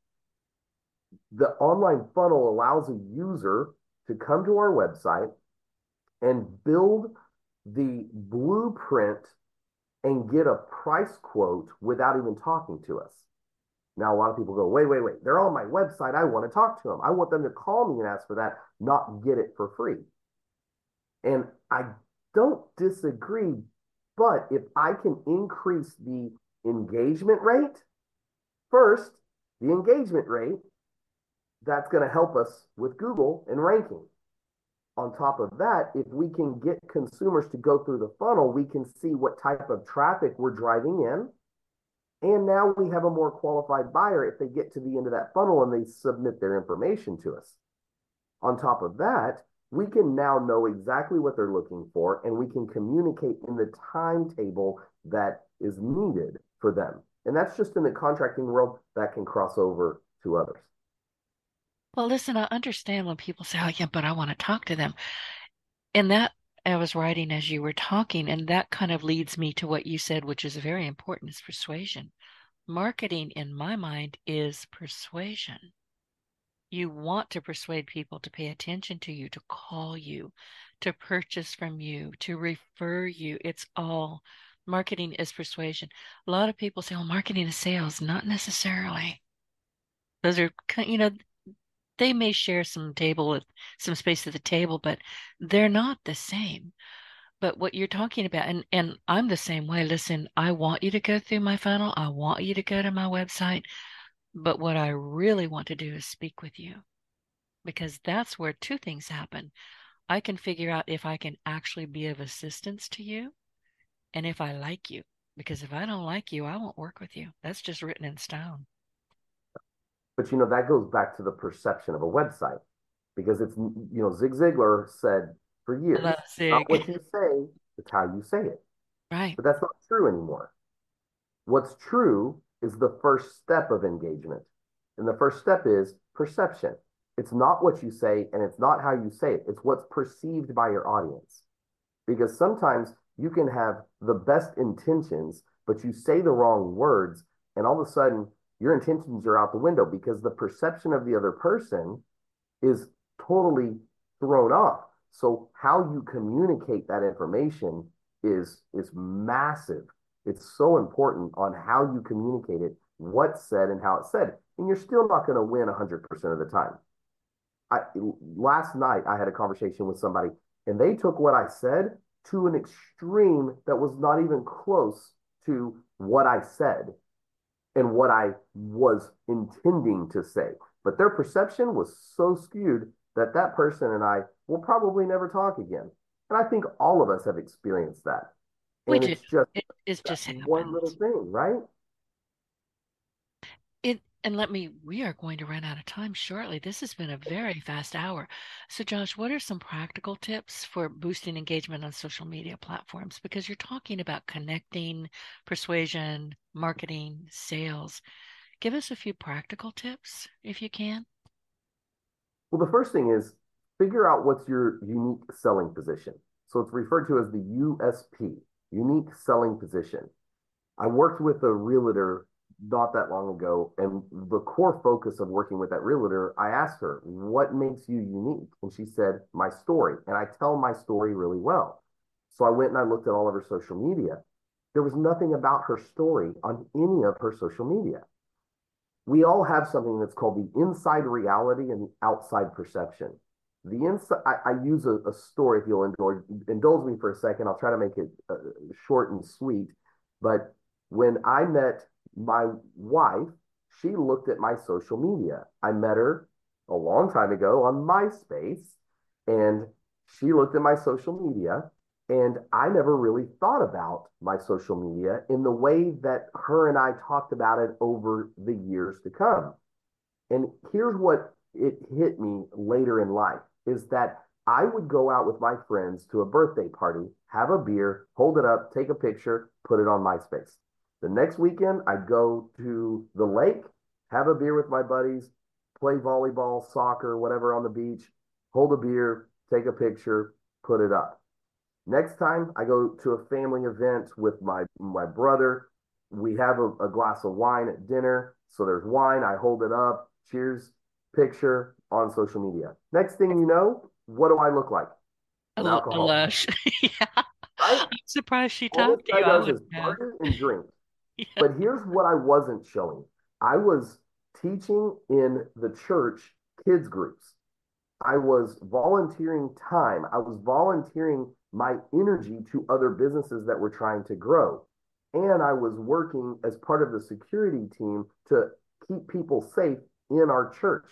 Speaker 3: The online funnel allows a user to come to our website and build the blueprint and get a price quote without even talking to us. Now, a lot of people go, wait. They're on my website. I want to talk to them. I want them to call me and ask for that, not get it for free. And I don't disagree, but if I can increase the engagement rate, first, the engagement rate, that's going to help us with Google and ranking. On top of that, if we can get consumers to go through the funnel, we can see what type of traffic we're driving in. And now we have a more qualified buyer if they get to the end of that funnel and they submit their information to us. On top of that, we can now know exactly what they're looking for and we can communicate in the timetable that is needed for them. And that's just in the contracting world that can cross over to others.
Speaker 2: Well, listen, I understand when people say, oh, yeah, but I want to talk to them. And that I was writing as you were talking, and that kind of leads me to what you said, which is very important, is persuasion. Marketing, in my mind, is persuasion. You want to persuade people to pay attention to you, to call you, to purchase from you, to refer you. It's all marketing is persuasion. A lot of people say, oh, marketing is sales. Not necessarily. Those are, they may share some space at the table, but they're not the same. But what you're talking about, and I'm the same way. Listen, I want you to go through my funnel. I want you to go to my website. But what I really want to do is speak with you, because that's where two things happen. I can figure out if I can actually be of assistance to you and if I like you. Because if I don't like you, I won't work with you. That's just written in stone.
Speaker 3: But, that goes back to the perception of a website because it's, Zig Ziglar said for years, it's not what you say, it's how you say it.
Speaker 2: Right.
Speaker 3: But that's not true anymore. What's true is the first step of engagement. And the first step is perception. It's not what you say and it's not how you say it. It's what's perceived by your audience. Because sometimes you can have the best intentions, but you say the wrong words and all of a sudden your intentions are out the window because the perception of the other person is totally thrown off. So how you communicate that information is massive. It's so important on how you communicate it, what's said and how it's said. And you're still not going to win 100% of the time. Last night, I had a conversation with somebody and they took what I said to an extreme that was not even close to what I said and what I was intending to say. But their perception was so skewed that that person and I will probably never talk again. And I think all of us have experienced that. And
Speaker 2: It's just
Speaker 3: one little thing, right?
Speaker 2: And we are going to run out of time shortly. This has been a very fast hour. So, Josh, what are some practical tips for boosting engagement on social media platforms? Because you're talking about connecting, persuasion, marketing, sales. Give us a few practical tips if you can.
Speaker 3: Well, the first thing is figure out what's your unique selling position. So it's referred to as the USP, unique selling position. I worked with a realtor not that long ago, and the core focus of working with that realtor, I asked her, what makes you unique? And she said, my story. And I tell my story really well. So I went and I looked at all of her social media. There was nothing about her story on any of her social media. We all have something that's called the inside reality and the outside perception. The inside, I use a story, if you'll indulge me for a second. I'll try to make it short and sweet. But when I met my wife, she looked at my social media. I met her a long time ago on MySpace, and she looked at my social media, and I never really thought about my social media in the way that her and I talked about it over the years to come. And here's what it hit me later in life is that I would go out with my friends to a birthday party, have a beer, hold it up, take a picture, put it on MySpace. The next weekend, I'd go to the lake, have a beer with my buddies, play volleyball, soccer, whatever on the beach, hold a beer, take a picture, put it up. Next time I go to a family event with my brother, we have a glass of wine at dinner. So there's wine, I hold it up, cheers, picture on social media. Next thing you know, what do I look like? An
Speaker 2: A
Speaker 3: alcoholic,
Speaker 2: lush. Yeah.
Speaker 3: right?
Speaker 2: I'm surprised she
Speaker 3: All this
Speaker 2: talked to
Speaker 3: guy
Speaker 2: you. I
Speaker 3: does is
Speaker 2: wouldn't have.
Speaker 3: party and drink.
Speaker 2: Yeah.
Speaker 3: But here's what I wasn't showing. I was teaching in the church kids groups. I was volunteering time. I was volunteering my energy to other businesses that were trying to grow. And I was working as part of the security team to keep people safe in our church.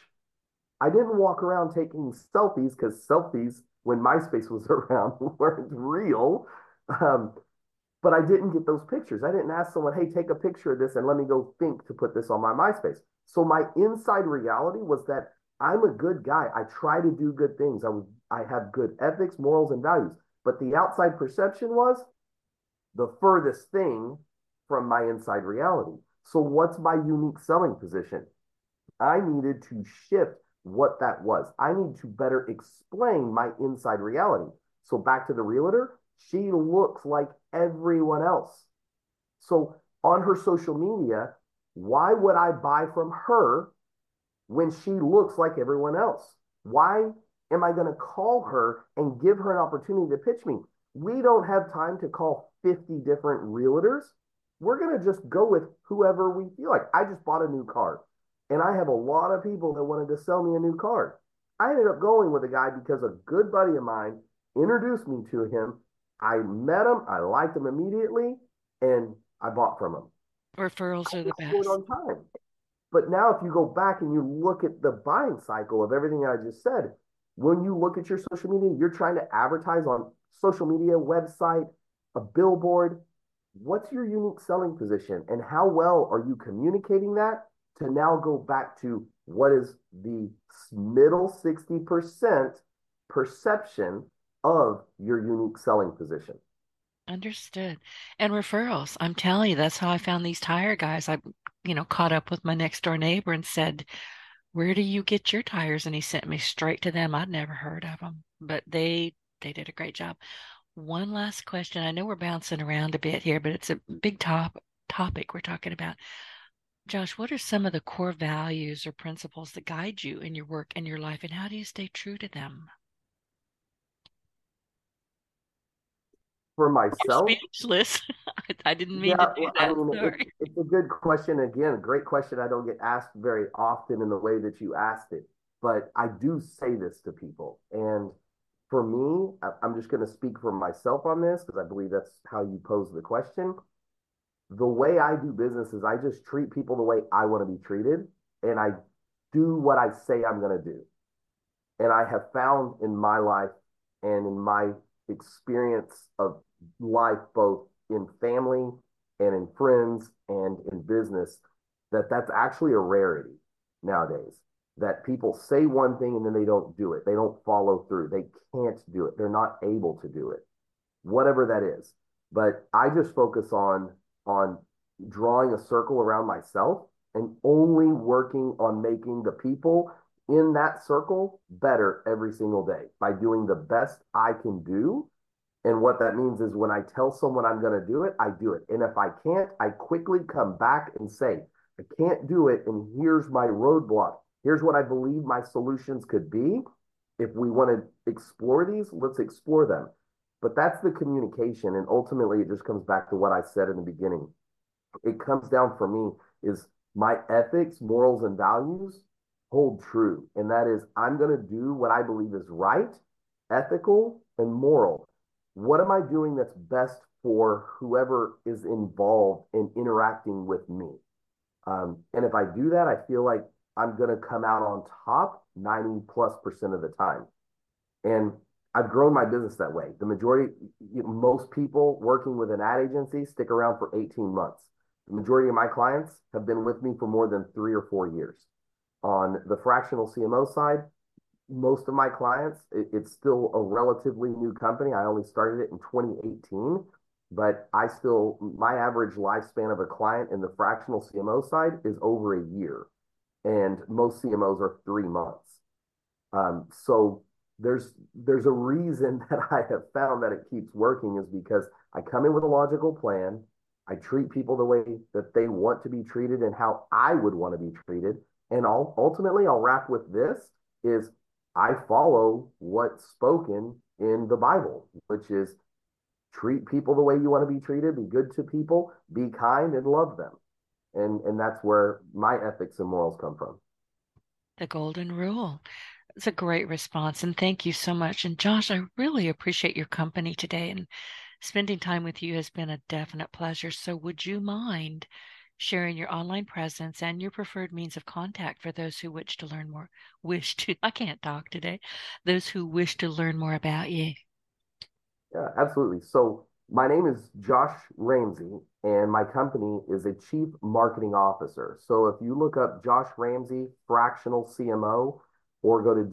Speaker 3: I didn't walk around taking selfies because selfies, when MySpace was around, weren't real. Um, but I didn't get those pictures. I didn't ask someone, hey, take a picture of this and let me go think to put this on my MySpace. So my inside reality was that I'm a good guy. I try to do good things. I have good ethics, morals, and values. But the outside perception was the furthest thing from my inside reality. So what's my unique selling position? I needed to shift what that was. I need to better explain my inside reality. So back to the realtor, she looks like everyone else. So on her social media, why would I buy from her when she looks like everyone else? Why am I going to call her and give her an opportunity to pitch me? We don't have time to call 50 different realtors. We're going to just go with whoever we feel like. I just bought a new car and I have a lot of people that wanted to sell me a new car. I ended up going with a guy because a good buddy of mine introduced me to him. I met him, I liked him immediately, and I bought from him.
Speaker 2: Referrals
Speaker 3: I
Speaker 2: are the
Speaker 3: got it
Speaker 2: best.
Speaker 3: on time. But now, if you go back and you look at the buying cycle of everything I just said, when you look at your social media, you're trying to advertise on social media, website, a billboard. What's your unique selling position and how well are you communicating that to now go back to what is the middle 60% perception of your unique selling position?
Speaker 2: Understood. And referrals. I'm telling you, that's how I found these tire guys. I caught up with my next door neighbor and said, "Where do you get your tires?" And he sent me straight to them. I'd never heard of them, but they did a great job. One last question. I know we're bouncing around a bit here, but it's a big topic we're talking about. Josh, what are some of the core values or principles that guide you in your work and your life, and how do you stay true to them?
Speaker 3: For
Speaker 2: I'm
Speaker 3: myself,
Speaker 2: speechless. I didn't mean to
Speaker 3: yeah,
Speaker 2: do
Speaker 3: well, I
Speaker 2: that.
Speaker 3: mean,
Speaker 2: Sorry.
Speaker 3: it's a good question. Again, a great question. I don't get asked very often in the way that you asked it, but I do say this to people. And for me, I'm just going to speak for myself on this because I believe that's how you pose the question. The way I do business is I just treat people the way I want to be treated, and I do what I say I'm going to do. And I have found in my life and in my experience of life, both in family and in friends and in business, that's actually a rarity nowadays. That people say one thing and then they don't do it. They don't follow through. They can't do it. They're not able to do it, whatever that is. But I just focus on drawing a circle around myself and only working on making the people in that circle better every single day by doing the best I can do. And what that means is when I tell someone I'm going to do it, I do it. And if I can't, I quickly come back and say, I can't do it. And here's my roadblock. Here's what I believe my solutions could be. If we want to explore these, let's explore them. But that's the communication. And ultimately, it just comes back to what I said in the beginning. It comes down for me is my ethics, morals, and values hold true. And that is, I'm going to do what I believe is right, ethical, and moral. What am I doing that's best for whoever is involved in interacting with me? And if I do that, I feel like I'm going to come out on top 90+% of the time. And I've grown my business that way. The majority, most people working with an ad agency stick around for 18 months. The majority of my clients have been with me for more than 3 or 4 years. On the fractional CMO side, most of my clients, it's still a relatively new company. I only started it in 2018, but my average lifespan of a client in the fractional CMO side is over a year. And most CMOs are 3 months. So there's a reason that I have found that it keeps working is because I come in with a logical plan. I treat people the way that they want to be treated and how I would want to be treated. And ultimately, I'll wrap with this is I follow what's spoken in the Bible, which is treat people the way you want to be treated, be good to people, be kind and love them. And that's where my ethics and morals come from.
Speaker 2: The golden rule. It's a great response. And thank you so much. And Josh, I really appreciate your company today. And spending time with you has been a definite pleasure. So would you mind sharing your online presence and your preferred means of contact for those who I can't talk today, those who wish to learn more about you?
Speaker 3: Yeah, absolutely. So my name is Josh Ramsey, and my company is a chief marketing officer. So if you look up Josh Ramsey, fractional CMO, or go to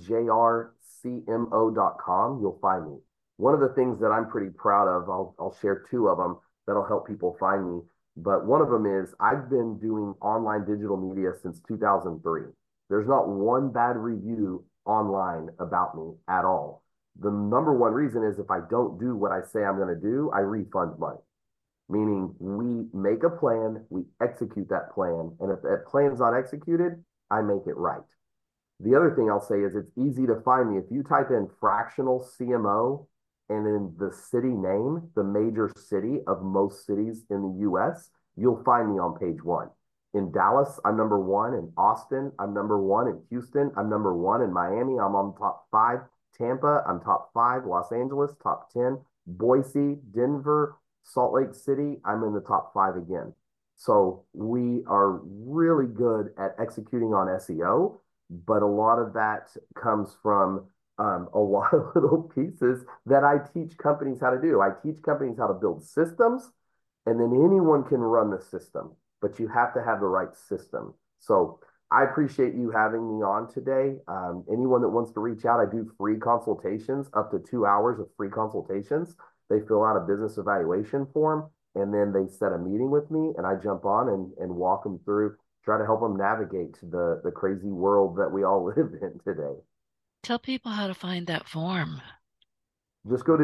Speaker 3: jrcmo.com, you'll find me. One of the things that I'm pretty proud of, I'll share 2 of them that'll help people find me. But one of them is I've been doing online digital media since 2003. There's not one bad review online about me at all. The number one reason is if I don't do what I say I'm going to do, I refund money. Meaning we make a plan, we execute that plan, and if that plan's not executed, I make it right. The other thing I'll say is it's easy to find me. If you type in fractional CMO and then the city name, the major city of most cities in the US, you'll find me on page 1. In Dallas, I'm number 1. In Austin, I'm number 1. In Houston, I'm number 1. In Miami, I'm on top 5. Tampa, I'm top 5. Los Angeles, top 10. Boise, Denver, Salt Lake City, I'm in the top 5 again. So we are really good at executing on SEO, but a lot of that comes from a lot of little pieces that I teach companies how to do. I teach companies how to build systems, and then anyone can run the system, but you have to have the right system. So I appreciate you having me on today. Anyone that wants to reach out, I do free consultations, up to 2 hours of free consultations. They fill out a business evaluation form, and then they set a meeting with me, and I jump on and walk them through, try to help them navigate the crazy world that we all live in today.
Speaker 2: Tell people how to find that form.
Speaker 3: Just go to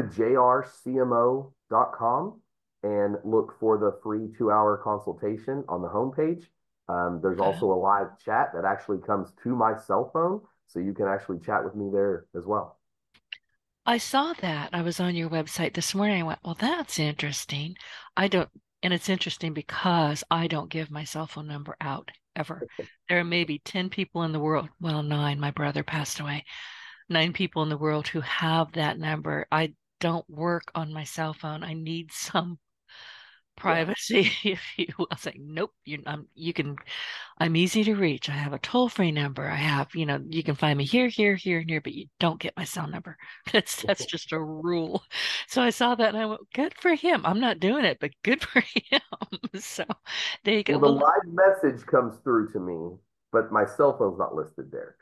Speaker 3: jrcmo.com and look for the free 2-hour consultation on the homepage. There's also a live chat that actually comes to my cell phone, so you can actually chat with me there as well.
Speaker 2: I saw that. I was on your website this morning. I went, well, that's interesting. And it's interesting because I don't give my cell phone number out ever. There are maybe 10 people in the world, well, 9, my brother passed away, 9 people in the world who have that number. I don't work on my cell phone. I need some privacy, if you will. I say, nope, I'm easy to reach. I have a toll-free number. I have, you can find me here, here, here, and here, but you don't get my cell number. That's just a rule. So I saw that and I went, good for him. I'm not doing it, but good for him. So there you go.
Speaker 3: Well, the live message comes through to me, but my cell phone's not listed there.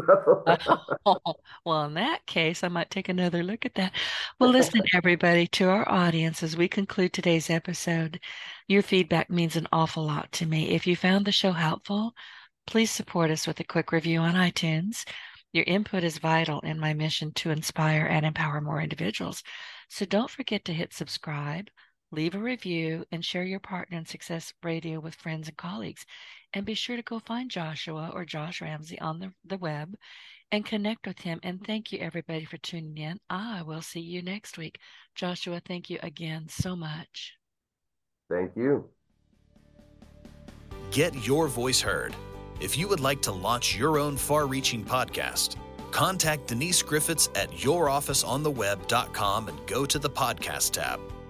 Speaker 2: Well, in that case, I might take another look at that. Well, listen, everybody, to our audience, as we conclude today's episode, your feedback means an awful lot to me. If you found the show helpful, please support us with a quick review on iTunes. Your input is vital in my mission to inspire and empower more individuals. So don't forget to hit subscribe, leave a review, and share your Partner in Success Radio with friends and colleagues. And be sure to go find Joshua or Josh Ramsey on the web and connect with him. And thank you, everybody, for tuning in. I will see you next week. Joshua, thank you again so much.
Speaker 3: Thank you.
Speaker 1: Get your voice heard. If you would like to launch your own far-reaching podcast, contact Denise Griffiths at yourofficeontheweb.com and go to the podcast tab.